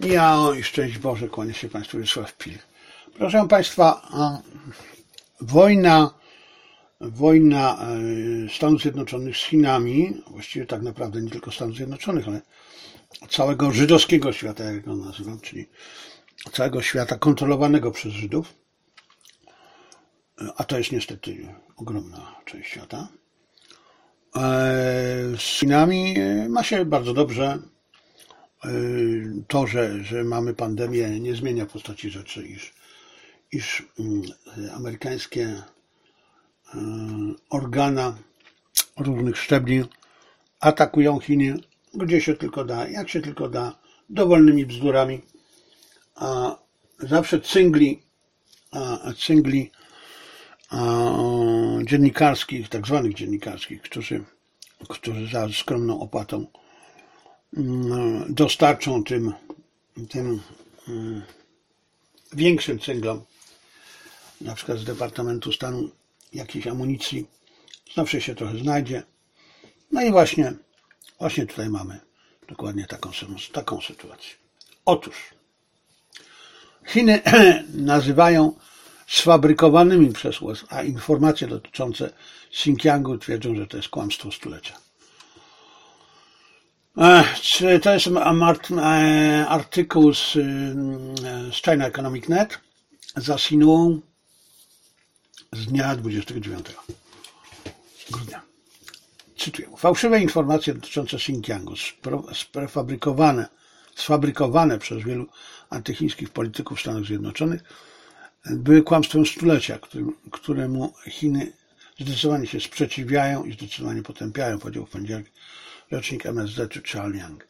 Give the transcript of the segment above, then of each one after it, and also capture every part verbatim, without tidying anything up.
Ja i szczęść Boże, kłania się Państwu Wiesław Pil. Proszę Państwa, wojna, wojna Stanów Zjednoczonych z Chinami, właściwie tak naprawdę nie tylko Stanów Zjednoczonych, ale całego żydowskiego świata, jak go nazywam, czyli całego świata kontrolowanego przez Żydów, a to jest niestety ogromna część świata, z Chinami ma się bardzo dobrze. To, że, że mamy pandemię, nie zmienia postaci rzeczy, iż, iż amerykańskie organa różnych szczebli atakują Chiny, gdzie się tylko da, jak się tylko da, dowolnymi bzdurami, a zawsze cyngli, a cyngli a dziennikarskich, tak zwanych dziennikarskich, którzy, którzy za skromną opłatą dostarczą tym, tym większym cynglom, na przykład z Departamentu Stanu, jakiejś amunicji, zawsze się trochę znajdzie. No i właśnie, właśnie tutaj mamy dokładnie taką, taką sytuację. Otóż Chiny nazywają sfabrykowanymi przez U S A informacje dotyczące Xinjiangu, twierdzą, że to jest kłamstwo stulecia. To jest artykuł z, z China Economic Net za Sinuą z dnia dwudziestego dziewiątego grudnia. Cytuję. Fałszywe informacje dotyczące Xinjiangu, sfabrykowane, sfabrykowane przez wielu antychińskich polityków Stanów Zjednoczonych, były kłamstwem stulecia, którym, któremu Chiny zdecydowanie się sprzeciwiają i zdecydowanie potępiają, powiedział w poniedziałek rzecznik M S Z Charles Yang.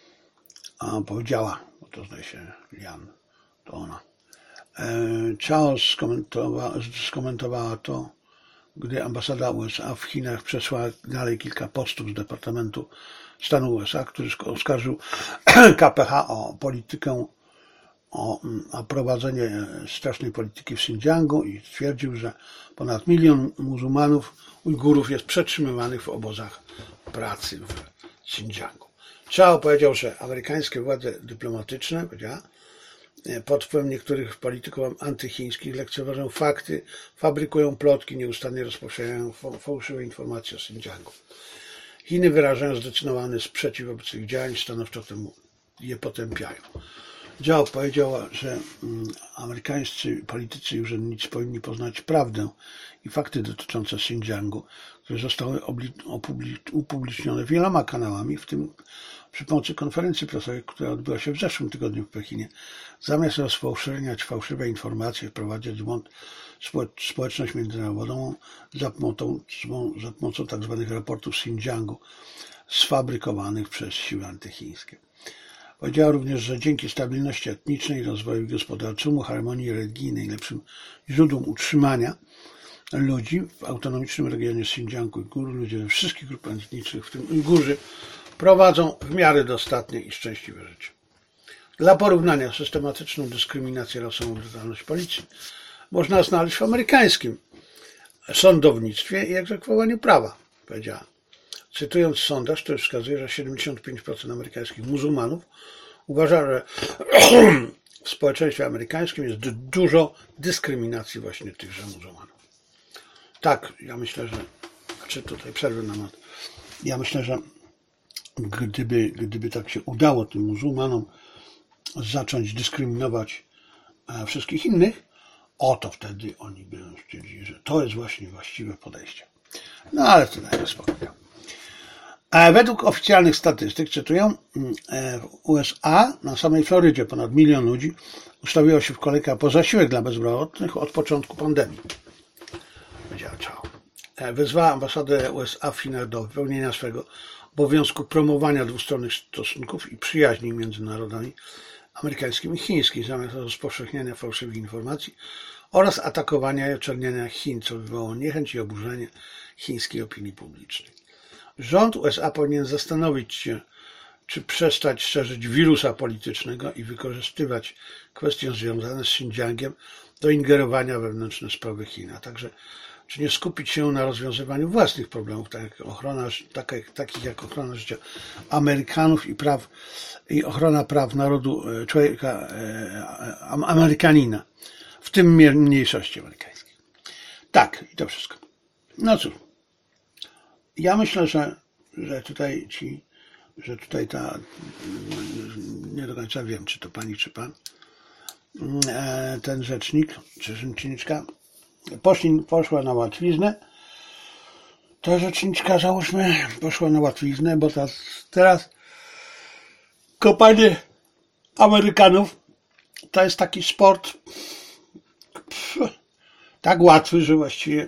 A powiedziała, bo to zdaje się Jan, to ona. Charles skomentowała, skomentowała to, gdy ambasada U S A w Chinach przesłała dalej kilka postów z Departamentu Stanu U S A, który oskarżył K P H o politykę, o, o prowadzenie strasznej polityki w Xinjiangu i stwierdził, że ponad milion muzułmanów, Ujgurów jest przetrzymywanych w obozach pracy w Xinjiangu. Chao powiedział, że amerykańskie władze dyplomatyczne pod wpływem niektórych polityków antychińskich lekceważą fakty, fabrykują plotki, nieustannie rozpowszechniają fałszywe informacje o Xinjiangu. Chiny wyrażają zdecydowany sprzeciw wobec tych działań, stanowczo temu je potępiają. Zhao powiedział, że amerykańscy politycy i urzędnicy powinni poznać prawdę i fakty dotyczące Xinjiangu, które zostały upublicznione wieloma kanałami, w tym przy pomocy konferencji prasowej, która odbyła się w zeszłym tygodniu w Pekinie. Zamiast rozfałszować fałszywe informacje, wprowadzać w błąd społeczność międzynarodową za pomocą, za pomocą tzw. raportów z Xinjiangu sfabrykowanych przez siły antychińskie. Powiedziała również, że dzięki stabilności etnicznej, rozwojowi gospodarczemu, harmonii religijnej, lepszym źródłom utrzymania ludzi w autonomicznym regionie Xinjiangu Ujguru, ludzie ze wszystkich grup etnicznych, w tym Ujgurzy, prowadzą w miarę dostatnie i szczęśliwe życie. Dla porównania systematyczną dyskryminację rasową, brutalność policji można znaleźć w amerykańskim sądownictwie i egzekwowaniu prawa, powiedziała. Cytując sondaż, który wskazuje, że siedemdziesiąt pięć procent amerykańskich muzułmanów uważa, że w społeczeństwie amerykańskim jest dużo dyskryminacji właśnie tychże muzułmanów. Tak, ja myślę, że, znaczy tutaj przerwę na mat, ja myślę, że gdyby, gdyby tak się udało tym muzułmanom zacząć dyskryminować wszystkich innych, oto wtedy oni by stwierdzili, że to jest właśnie właściwe podejście. No ale to dajmy spokój. Według oficjalnych statystyk, cytuję, w U S A na samej Florydzie ponad milion ludzi ustawiło się w kolejkę po zasiłek dla bezrobotnych od początku pandemii. Powiedziała Chao. Wezwała ambasadę U S A w Chinach do wypełnienia swego obowiązku promowania dwustronnych stosunków i przyjaźni między narodami amerykańskim i chińskim, zamiast rozpowszechniania fałszywych informacji oraz atakowania i oczerniania Chin, co wywołało niechęć i oburzenie chińskiej opinii publicznej. Rząd U S A powinien zastanowić się, czy przestać szerzyć wirusa politycznego i wykorzystywać kwestie związane z Xinjiangiem do ingerowania we wewnętrzne sprawy Chin, a także czy nie skupić się na rozwiązywaniu własnych problemów, tak jak ochrona, takich, takich jak ochrona życia Amerykanów i praw i ochrona praw narodu człowieka, Amerykanina, w tym mniejszości amerykańskiej. Tak, i to wszystko. No cóż, ja myślę, że, że tutaj ci, że tutaj ta, nie do końca wiem, czy to pani, czy pan, ten rzecznik, czy rzeczniczka, poszli, poszła na łatwiznę. Ta rzeczniczka, załóżmy, poszła na łatwiznę, bo ta, teraz kopanie Amerykanów to jest taki sport pff, tak łatwy, że właściwie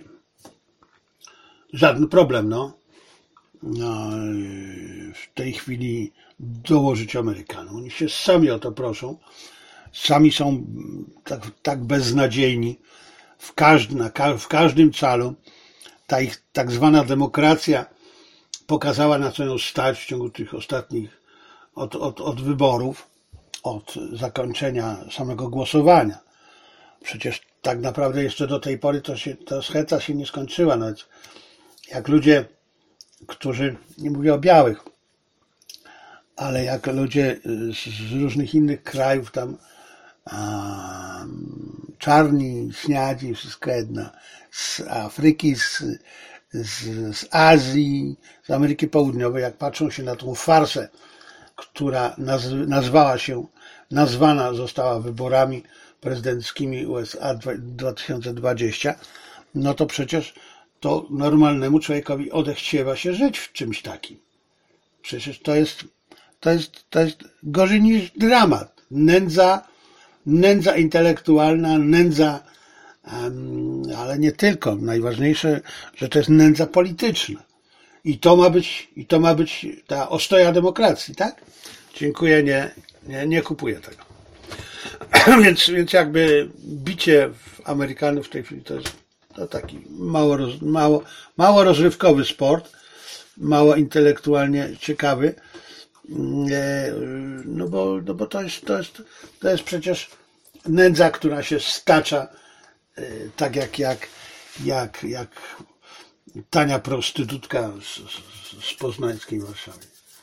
żaden problem, no. no. W tej chwili dołożyć Amerykanom. Oni się sami o to proszą. Sami są tak, tak beznadziejni w, każdy, na, w każdym calu. Ta ich tak zwana demokracja pokazała, na co ją stać w ciągu tych ostatnich, od, od, od wyborów, od zakończenia samego głosowania. Przecież tak naprawdę jeszcze do tej pory to się, ta scheca się nie skończyła. Nawet jak ludzie, którzy, nie mówię o białych, ale jak ludzie z różnych innych krajów tam, a, czarni, śniadzi, wszystko jedno, z Afryki, z, z, z Azji, z Ameryki Południowej, jak patrzą się na tą farsę, która naz, nazwała się, nazwana została wyborami prezydenckimi U S A dwa tysiące dwudziestym, no to przecież to normalnemu człowiekowi odechciewa się żyć w czymś takim. Przecież to jest, to jest, to jest gorzej niż dramat. Nędza, nędza intelektualna, nędza, um, ale nie tylko. Najważniejsze, że to jest nędza polityczna. I to ma być, i to ma być ta ostoja demokracji, tak? Dziękuję, nie, nie, nie kupuję tego. więc, więc jakby bicie Amerykanów w tej chwili to jest to taki mało, roz, mało, mało rozrywkowy sport, mało intelektualnie ciekawy, no bo, no bo to, jest, to, jest, to jest przecież nędza, która się stacza tak jak, jak, jak, jak tania prostytutka z, z, z poznańskiej Warszawy.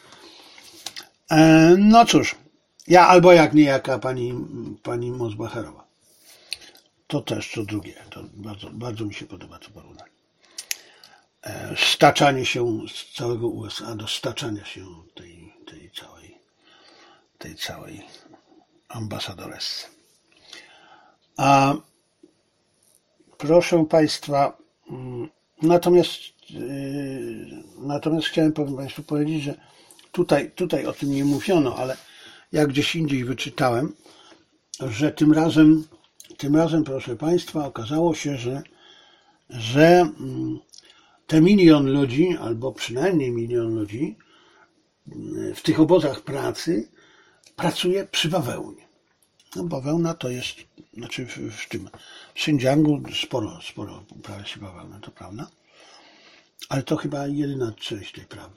No cóż, ja albo jak niejaka pani, pani Mosbacherowa. To też, co drugie. To bardzo, bardzo mi się podoba to porównanie. Staczanie się z całego U S A do staczania się tej, tej całej tej całej ambasadoresce. A proszę Państwa, natomiast natomiast chciałem Państwu powiedzieć, że tutaj, tutaj o tym nie mówiono, ale jak gdzieś indziej wyczytałem, że tym razem Tym razem, proszę Państwa, okazało się, że, że te milion ludzi, albo przynajmniej milion ludzi w tych obozach pracy pracuje przy bawełnie. No, bawełna to jest, znaczy w, w tym w Xinjiangu sporo, sporo uprawia się bawełnę, to prawda? Ale to chyba jedyna część tej prawdy.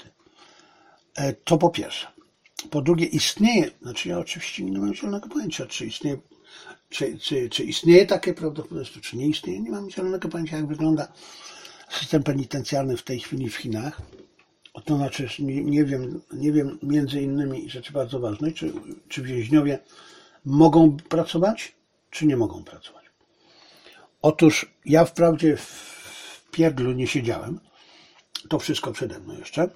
To po pierwsze. Po drugie, istnieje, znaczy ja oczywiście nie mam zielonego pojęcia, czy istnieje Czy, czy, czy istnieje takie prawdopodobieństwo, czy nie istnieje? Nie mam zielonego pojęcia, jak wygląda system penitencjarny w tej chwili w Chinach. To znaczy, nie, nie wiem, nie wiem między innymi rzeczy bardzo ważnej, czy, czy więźniowie mogą pracować, czy nie mogą pracować. Otóż ja wprawdzie w pierdlu nie siedziałem, to wszystko przede mną jeszcze,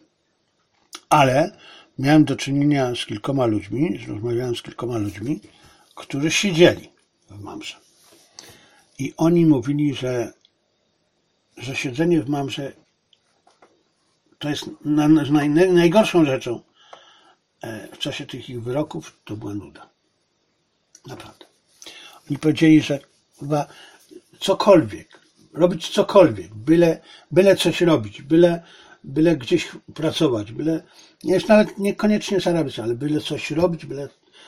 ale miałem do czynienia z kilkoma ludźmi, rozmawiałem z kilkoma ludźmi, którzy siedzieli w Mamrze. I oni mówili, że, że siedzenie w Mamrze to jest na, na, najgorszą rzeczą w czasie tych ich wyroków, to była nuda. Naprawdę. Oni powiedzieli, że chyba cokolwiek, robić cokolwiek, byle, byle coś robić, byle, byle gdzieś pracować, byle, nie jest nawet niekoniecznie zarabiać, ale byle coś robić, byle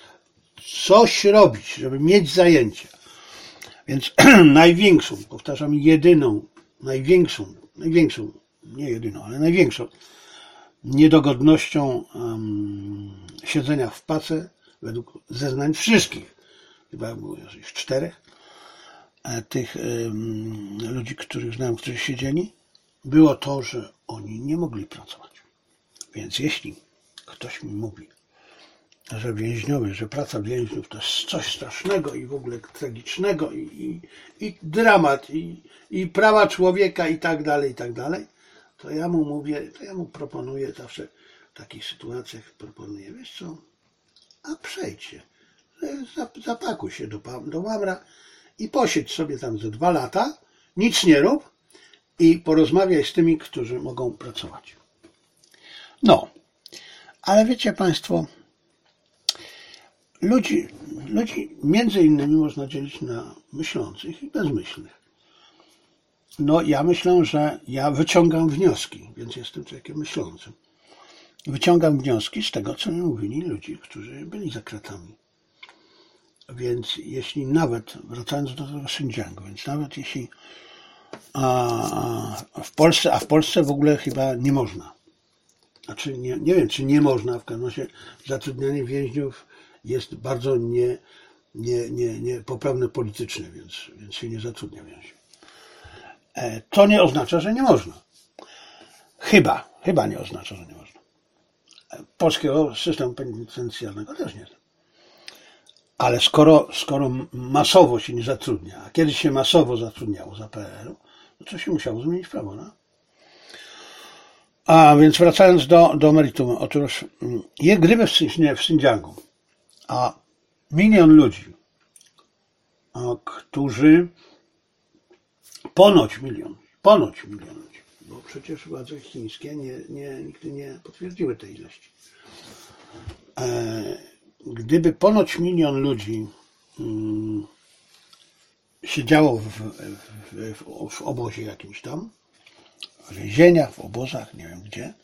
coś robić, żeby mieć zajęcie. Więc największą, powtarzam, jedyną, największą, największą, nie jedyną, ale największą niedogodnością um, siedzenia w pace według zeznań wszystkich, chyba było już czterech, tych ludzi, których znałem, którzy siedzieli, było to, że oni nie mogli pracować. Więc jeśli ktoś mi mówi, że więźniowie, że praca więźniów to jest coś strasznego i w ogóle tragicznego i, i, i dramat i, i prawa człowieka i tak dalej, i tak dalej, to ja mu mówię, to ja mu proponuję zawsze w takich sytuacjach proponuję, wiesz co, a przejdź się, zapakuj się do, do Mamra i posiedź sobie tam ze dwa lata, nic nie rób i porozmawiaj z tymi, którzy mogą pracować. No, ale wiecie Państwo, ludzi, ludzi między innymi można dzielić na myślących i bezmyślnych. No ja myślę, że ja wyciągam wnioski, więc jestem człowiekiem myślącym. Wyciągam wnioski z tego, co mi mówili ludzie, którzy byli za kratami. Więc jeśli nawet, wracając do tego Xinjiangu, więc nawet jeśli a, w Polsce, a w Polsce w ogóle chyba nie można. Znaczy nie, nie wiem, czy nie można, w każdym razie zatrudnianie więźniów jest bardzo nie, nie, nie, nie poprawne politycznie, więc, więc się nie zatrudnia więźniów. E, to nie oznacza, że nie można. Chyba, chyba nie oznacza, że nie można. E, polskiego systemu penitencjarnego też nie. Ale skoro, skoro masowo się nie zatrudnia, a kiedyś się masowo zatrudniało za P R L-u, no to się musiało zmienić prawo, no? A więc wracając do, do meritum, otóż gdyby w, w Xinjiangu, a milion ludzi, a, którzy, ponoć milion, ponoć milion ludzi, bo przecież władze chińskie nie, nie, nigdy nie potwierdziły tej ilości. E, gdyby ponoć milion ludzi mm, siedziało w, w, w, w obozie jakimś tam, w więzieniach, w obozach, nie wiem gdzie,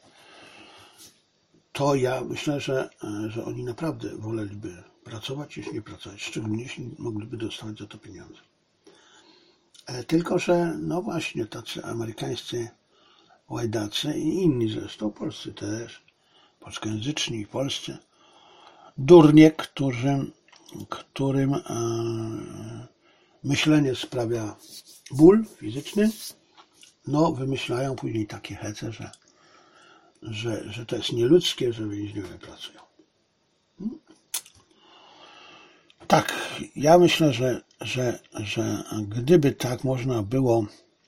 to ja myślę, że, że oni naprawdę woleliby pracować niż nie pracować, szczególnie jeśli mogliby dostawać za to pieniądze. Tylko że, no właśnie, tacy amerykańscy łajdacy i inni zresztą, polscy też, polskojęzyczni i polscy, durnie, którym, którym e, myślenie sprawia ból fizyczny, no wymyślają później takie hece, że, że, że to jest nieludzkie, że więźniowie pracują. Hmm? Tak, ja myślę, że, że, że gdyby tak można było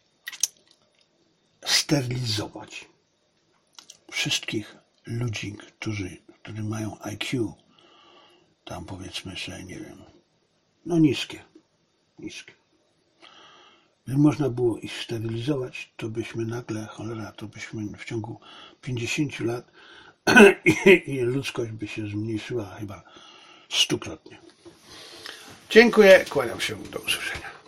sterylizować wszystkich ludzi, którzy, którzy mają I Q, tam powiedzmy, że nie wiem, no niskie, niskie. Gdyby można było ich sterylizować, to byśmy nagle, cholera, to byśmy w ciągu pięćdziesięciu lat i, i ludzkość by się zmniejszyła chyba stukrotnie. Dziękuję, kłaniam się, do usłyszenia.